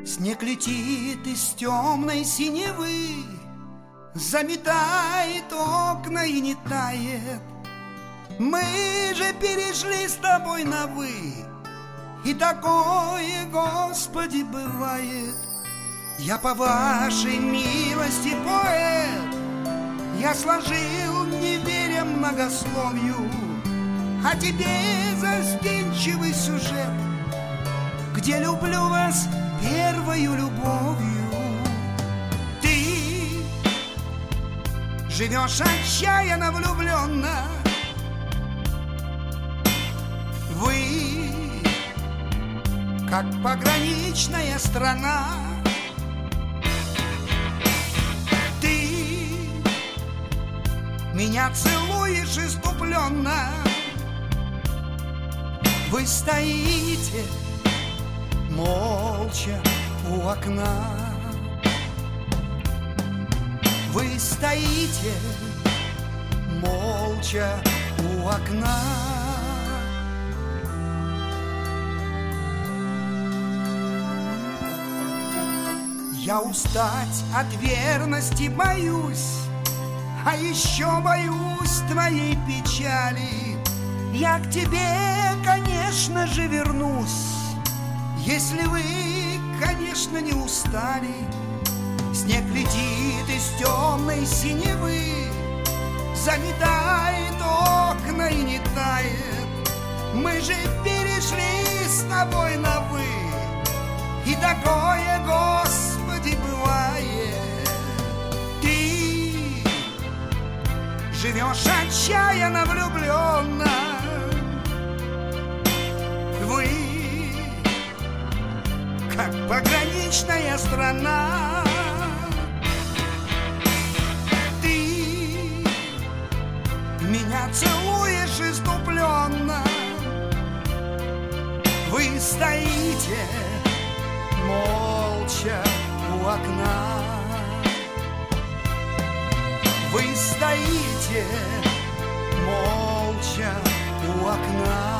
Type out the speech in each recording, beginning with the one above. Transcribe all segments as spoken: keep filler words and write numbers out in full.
Снег летит из темной синевы, заметает окна и не тает. Мы же перешли с тобой на «вы», и такое, Господи, бывает. Я по вашей милости поэт, я сложил, не веря многословию, а тебе застенчивый сюжет, где люблю вас первою любовью. Ты живешь отчаянно влюбленно, вы как пограничная страна. Ты меня целуешь иступленно, вы стоите молча у окна. Вы стоите молча у окна. Я устать от верности боюсь, а еще боюсь твоей печали. Я к тебе, конечно же, вернусь, если вы, конечно, не устали. Снег летит из темной синевы, заметает окна и не тает. Мы же перешли с тобой на «вы», и такое, Господи, бывает. Ты живешь отчаянно влюбленно, вы как пограничная страна. Ты меня целуешь иступленно, вы стоите молча у окна. Вы стоите молча у окна.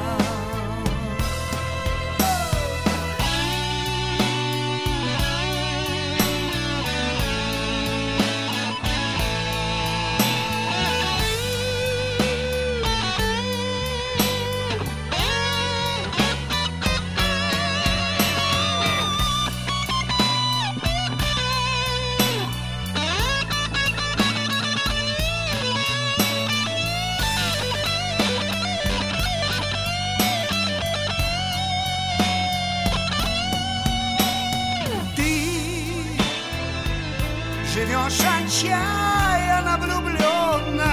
Живешь отчаянно влюбленно,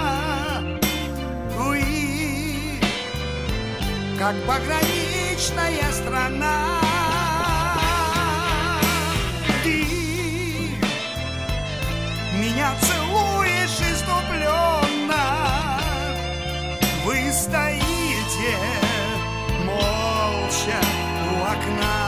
вы как пограничная страна. Ты меня целуешь иступленно, вы стоите молча у окна.